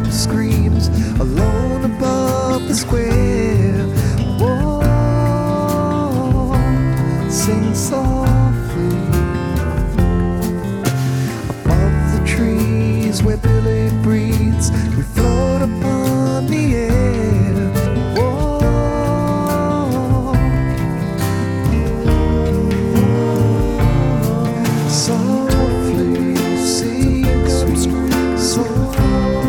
screams alone above the square. Whoa, sing song.